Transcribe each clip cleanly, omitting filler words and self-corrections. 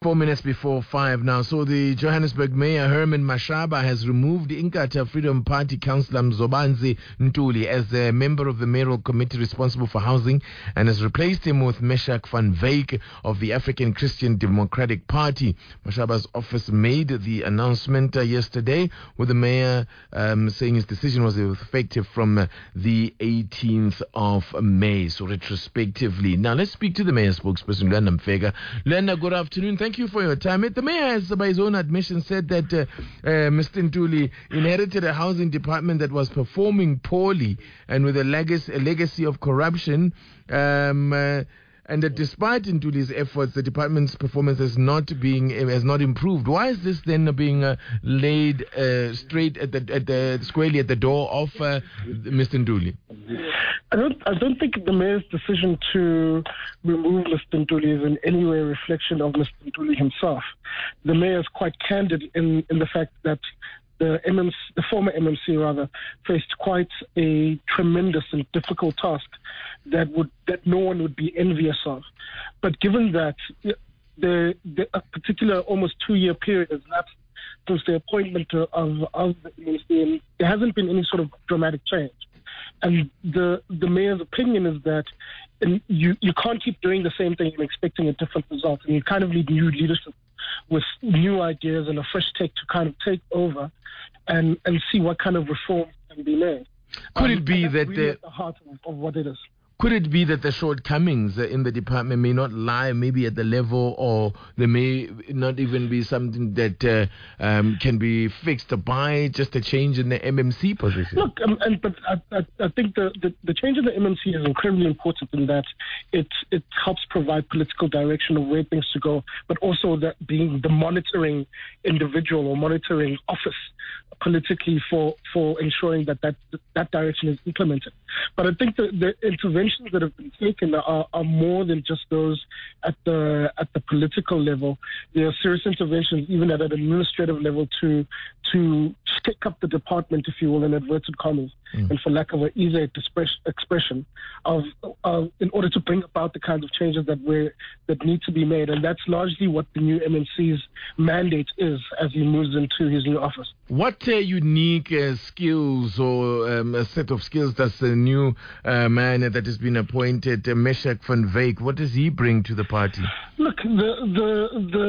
4 minutes before 5 now. So the Johannesburg Mayor Herman Mashaba has removed the Inkatha Freedom Party Councillor Mzobanzi Ntuli as a member of the mayoral committee responsible for housing and has replaced him with Meshach van Wyk of the African Christian Democratic Party. Mashaba's office made the announcement yesterday, with the mayor saying his decision was effective from the 18th of May, so retrospectively. Now let's speak to the mayor's spokesperson, Luanda Mfeka. Luanda, good afternoon. Thank you for your time. The mayor has, by his own admission, said that Mr. Ntuli inherited a housing department that was performing poorly and with a legacy of corruption. And that despite Ntuli's efforts, the department's performance has not improved. Why is this then being laid straight squarely at the door of Mr. Ntuli? I don't think the mayor's decision to remove Mr. Ntuli is in any way a reflection of Mr. Ntuli himself. The mayor is quite candid in the fact that the former MMC faced quite a tremendous and difficult task that no one would be envious of. But given that a particular almost 2-year period has lapsed since the appointment of the MMC, there hasn't been any sort of dramatic change. And the mayor's opinion is that you can't keep doing the same thing and expecting a different result. And you kind of need new leadership with new ideas and a fresh take to kind of take over and see what kind of reform can be made. Could it be that really at the heart of what it is? Could it be that the shortcomings in the department may not lie maybe at the level, or there may not even be something that can be fixed by just a change in the MMC position? Look, but I think the change in the MMC is incredibly important in that it helps provide political direction of where things to go, but also that being the monitoring individual or monitoring office politically for ensuring that direction is implemented. But I think the interventions that have been taken are more than just those at the political level. There are serious interventions even at an administrative level to stick up the department, if you will, in inverted commas, and for lack of an easier expression, in order to bring about the kinds of changes that need to be made. And that's largely what the new MNC's mandate is as he moves into his new office. What unique skills or a set of skills does the new man that has been appointed, Meshach van Wyk, what does he bring to the party? Look, the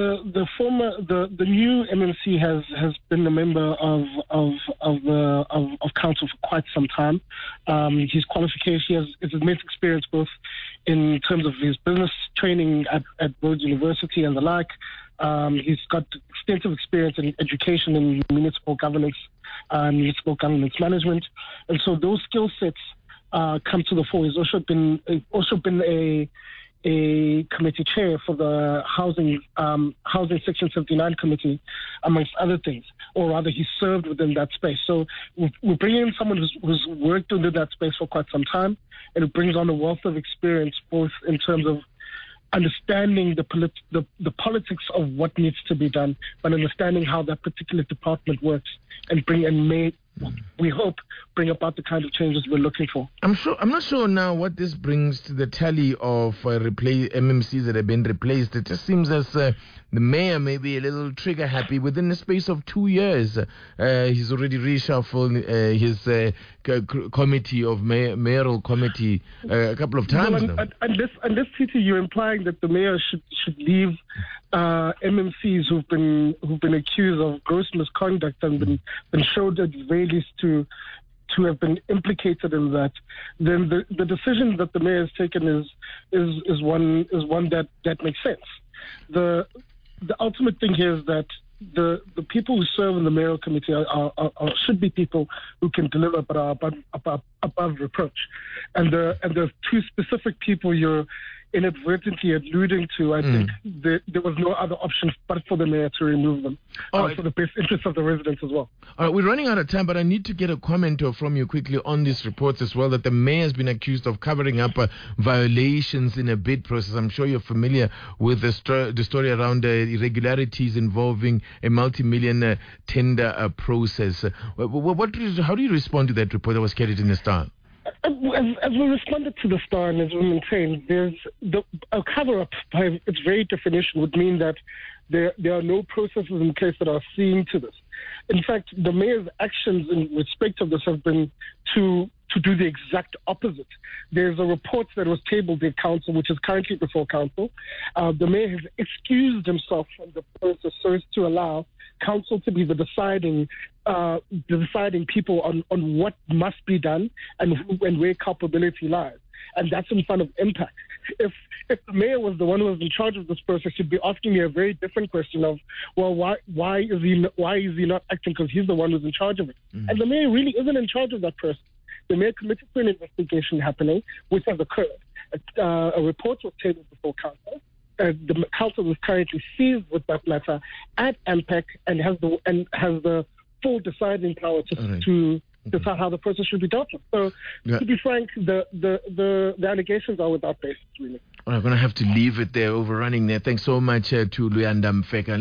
new MNC has been a member of council for quite some time. His qualifications, he has immense experience both in terms of his business training at Rhodes University and the like. He's got extensive experience in education and municipal governance, municipal governance management, and so those skill sets come to the fore. He's also been a committee chair for the housing Section 79 committee, amongst other things, or rather he served within that space. So we're bringing in someone who's worked within that space for quite some time, and it brings on a wealth of experience, both in terms of understanding the politics of what needs to be done, but understanding how that particular department works, and we hope, bring about the kind of changes we're looking for. I'm not sure now what this brings to the tally of MMCs that have been replaced. It just seems as the mayor may be a little trigger happy. Within the space of 2 years, he's already reshuffled his committee of mayoral committee a couple of times now. Unless, Titi, you're implying that the mayor should leave MMCs who've been accused of gross misconduct and been showed at very least to have been implicated in that, then the decision that the mayor has taken is one that makes sense. The ultimate thing here is that the people who serve in the mayoral committee should be people who can deliver but are above reproach. And the two specific people you're inadvertently alluding to, I think there was no other option but for the mayor to remove them, for the best interest of the residents as well. All right, we're running out of time, but I need to get a comment from you quickly on these reports as well, that the mayor has been accused of covering up violations in a bid process. I'm sure you're familiar with the story around irregularities involving a multi-million tender process. How do you respond to that report that was carried in the Star? As we responded to the Star and as we maintained, there's a cover-up by its very definition would mean that There are no processes in place that are seeing to this. In fact, the mayor's actions in respect of this have been to do the exact opposite. There's a report that was tabled in council, which is currently before council. The mayor has excused himself from the process so as to allow council to be the deciding people on what must be done and where culpability lies. And that's in front of impact. If the mayor was the one who was in charge of this process, he'd be asking me a very different question of, well, why is he not acting, because he's the one who's in charge of it. Mm-hmm. And the mayor really isn't in charge of that process. The mayor committed to an investigation happening, which has occurred. A report was tabled before council. The council is currently seized with that matter at MPEC and has the full deciding power to decide how the process should be dealt with. So, to be frank, the allegations are without basis, really. Well, I'm going to have to leave it there, overrunning there. Thanks so much to Luyanda Mfeka.